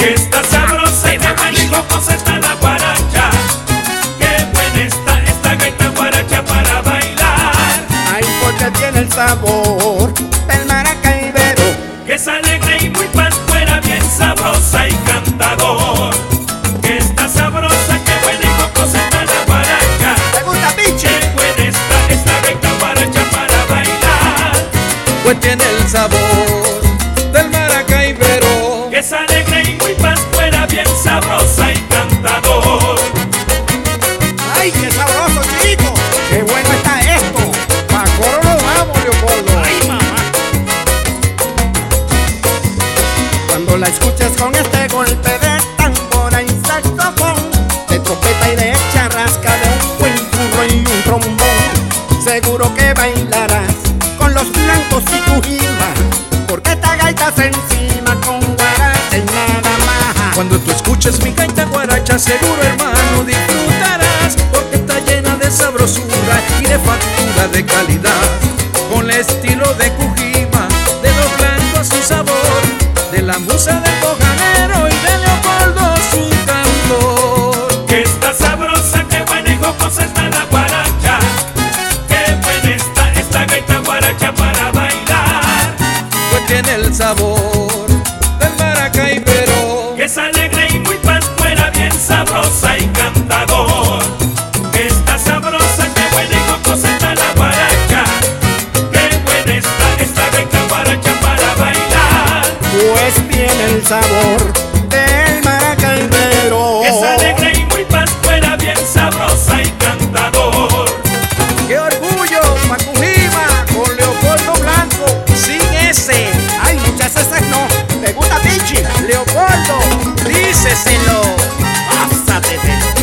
que está sabrosa y de buena y gozosa está la guaracha. Qué buena está esta gaita guaracha para bailar. Ay, porque tiene el sabor del maracaibero, Que es alegre y muy pascuera, bien sabrosa y cantador. Que está sabrosa, qué buena y gozosa está la guaracha. ¿te gusta, Pichi? Qué buena está esta gaita guaracha para bailar. Pues tiene el sabor del maracaibero, Que es alegre y muy pascuera, bien sabrosa y cantador. Ay, qué sabroso, chico. Qué bueno está esto. Pa' coro lo vamos, Leopoldo. Ay, mamá. Cuando la escuches con este golpe de tambora y saxofón, de trompeta y de charrasca, de un buen churro y un trombón, seguro que bailarás con los blancos y tu jima, porque esta gaita se encima con guaracha y nada más. cuando tú escuches mi gaita guaracha, seguro hermano disfrutarás, porque está llena de sabrosura y de factura de calidad, con el estilo de Cujima, de lo blanco a su sabor, de la musa del bojanero y de Leopoldo su cantor. Que está sabrosa, qué buena y gozosa está la guaracha. Qué buena está esta gaita guaracha para bailar. Pues tiene el sabor del maracaibero, Que es alegre y muy pascuera, bien sabrosa y cantador. Que está sabrosa, qué buena y gozosa está la guaracha. Qué buena está esta gaita guaracha para bailar. Pues tiene el sabor del maracaibero. Que es alegre y muy pascuera, bien sabrosa y cantador. ¡qué orgullo, Macujima, con Leopoldo Blanco, sin ese! Ay, muchas veces no. ¿Te gusta, Pichi? Leopoldo, díceselo. Pásate de